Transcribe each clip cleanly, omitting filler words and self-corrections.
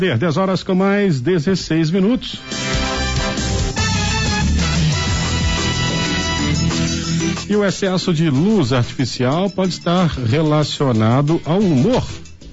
10 horas com mais 16 minutos. E o excesso de luz artificial pode estar relacionado ao humor.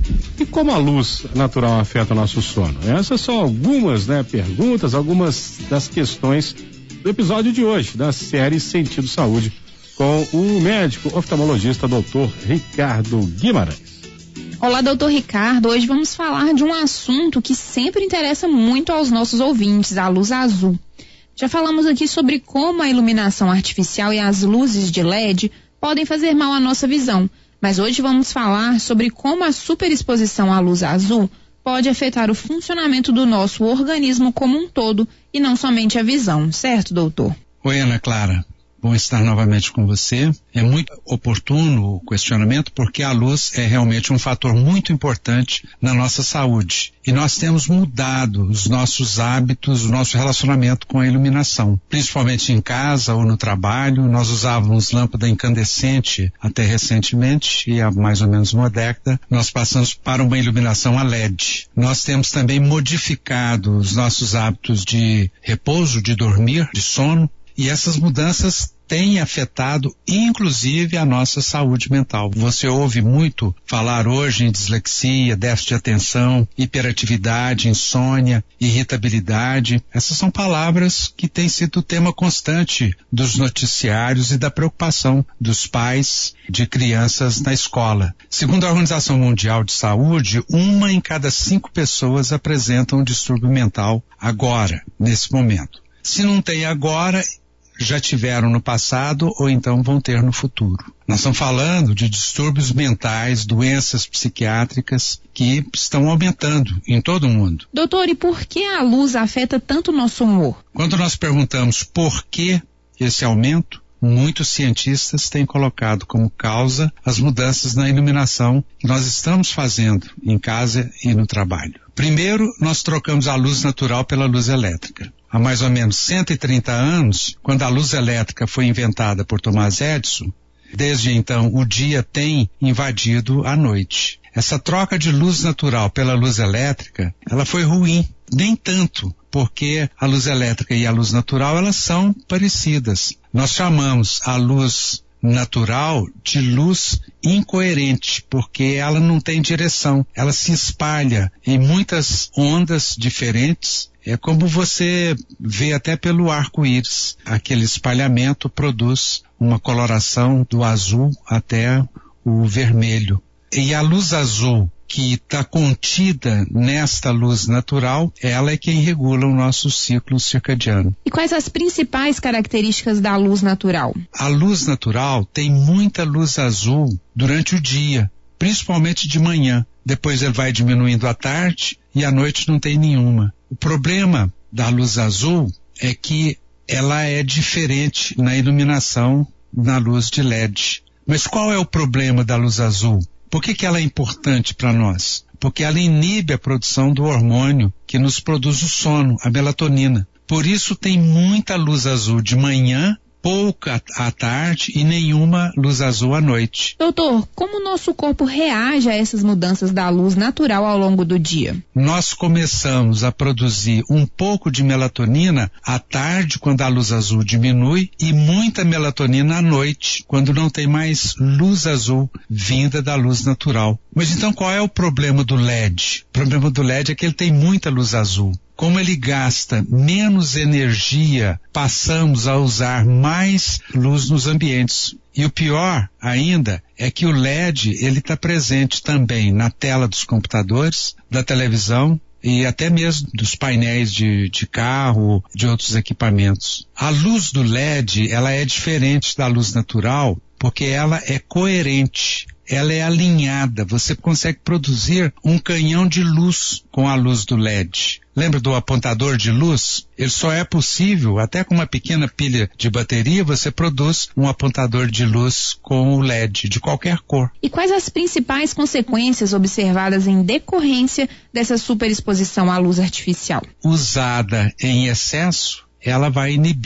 E como a luz natural afeta o nosso sono? Essas são algumas, perguntas, algumas das questões do episódio de hoje, da série Sentido Saúde, com o médico oftalmologista Dr. Ricardo Guimarães. Olá, doutor Ricardo. Hoje vamos falar de um assunto que sempre interessa muito aos nossos ouvintes, a luz azul. Já falamos aqui sobre como a iluminação artificial e as luzes de LED podem fazer mal à nossa visão, mas hoje vamos falar sobre como a superexposição à luz azul pode afetar o funcionamento do nosso organismo como um todo e não somente a visão, certo, doutor? Oi, Ana Clara. Bom estar novamente com você. É muito oportuno o questionamento porque a luz é realmente um fator muito importante na nossa saúde. E nós temos mudado os nossos hábitos, o nosso relacionamento com a iluminação. Principalmente em casa ou no trabalho, nós usávamos lâmpada incandescente até recentemente, e há mais ou menos uma década, nós passamos para uma iluminação a LED. Nós temos também modificado os nossos hábitos de repouso, de dormir, de sono, e essas mudanças têm afetado, inclusive, a nossa saúde mental. Você ouve muito falar hoje em dislexia, déficit de atenção, hiperatividade, insônia, irritabilidade. Essas são palavras que têm sido tema constante dos noticiários e da preocupação dos pais de crianças na escola. Segundo a Organização Mundial de Saúde, 1 em cada 5 pessoas apresentam um distúrbio mental agora, nesse momento. Se não tem agora, já tiveram no passado ou então vão ter no futuro. Nós estamos falando de distúrbios mentais, doenças psiquiátricas que estão aumentando em todo o mundo. Doutor, e por que a luz afeta tanto o nosso humor? Quando nós perguntamos por que esse aumento, muitos cientistas têm colocado como causa as mudanças na iluminação que nós estamos fazendo em casa e no trabalho. Primeiro, nós trocamos a luz natural pela luz elétrica. Há mais ou menos 130 anos, quando a luz elétrica foi inventada por Thomas Edison, desde então o dia tem invadido a noite. Essa troca de luz natural pela luz elétrica, ela foi ruim. Nem tanto, porque a luz elétrica e a luz natural, elas são parecidas. Nós chamamos a luz natural de luz incoerente, porque ela não tem direção. Ela se espalha em muitas ondas diferentes. É como você vê até pelo arco-íris. Aquele espalhamento produz uma coloração do azul até o vermelho. E a luz azul que está contida nesta luz natural, ela é quem regula o nosso ciclo circadiano. E quais as principais características da luz natural? A luz natural tem muita luz azul durante o dia, principalmente de manhã. Depois ele vai diminuindo à tarde e à noite não tem nenhuma. O problema da luz azul é que ela é diferente na iluminação na luz de LED. Mas qual é o problema da luz azul? Por que ela é importante para nós? Porque ela inibe a produção do hormônio que nos produz o sono, a melatonina. Por isso tem muita luz azul de manhã, pouca à tarde e nenhuma luz azul à noite. Doutor, como o nosso corpo reage a essas mudanças da luz natural ao longo do dia? Nós começamos a produzir um pouco de melatonina à tarde, quando a luz azul diminui, e muita melatonina à noite, quando não tem mais luz azul vinda da luz natural. Mas então qual é o problema do LED? O problema do LED é que ele tem muita luz azul. Como ele gasta menos energia, passamos a usar mais luz nos ambientes. E o pior ainda é que o LED ele está presente também na tela dos computadores, da televisão e até mesmo dos painéis de carro, de outros equipamentos. A luz do LED ela é diferente da luz natural porque ela é coerente. Ela é alinhada, você consegue produzir um canhão de luz com a luz do LED. Lembra do apontador de luz? Ele só é possível, até com uma pequena pilha de bateria, você produz um apontador de luz com o LED, de qualquer cor. E quais as principais consequências observadas em decorrência dessa superexposição à luz artificial? Usada em excesso, ela vai inibir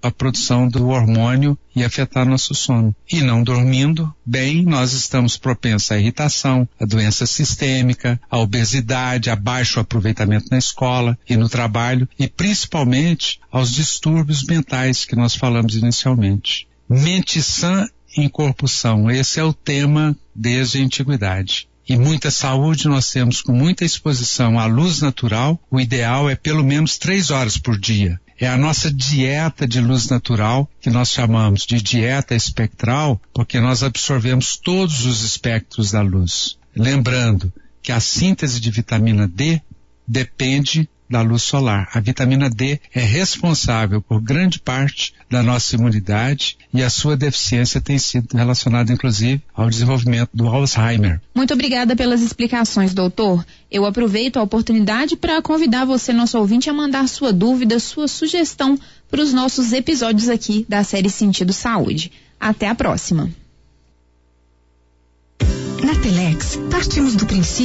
a produção do hormônio e afetar nosso sono. E não dormindo bem, nós estamos propensos à irritação, à doença sistêmica, à obesidade, a baixo aproveitamento na escola e no trabalho e principalmente aos distúrbios mentais que nós falamos inicialmente. Mente sã em corpo são, esse é o tema desde a antiguidade. E muita saúde nós temos com muita exposição à luz natural, o ideal é pelo menos 3 horas por dia. É a nossa dieta de luz natural, que nós chamamos de dieta espectral, porque nós absorvemos todos os espectros da luz. Lembrando que a síntese de vitamina D depende da luz solar. A vitamina D é responsável por grande parte da nossa imunidade e a sua deficiência tem sido relacionada, inclusive, ao desenvolvimento do Alzheimer. Muito obrigada pelas explicações, doutor. Eu aproveito a oportunidade para convidar você, nosso ouvinte, a mandar sua dúvida, sua sugestão para os nossos episódios aqui da série Sentido Saúde. Até a próxima. Na Telex, partimos do princípio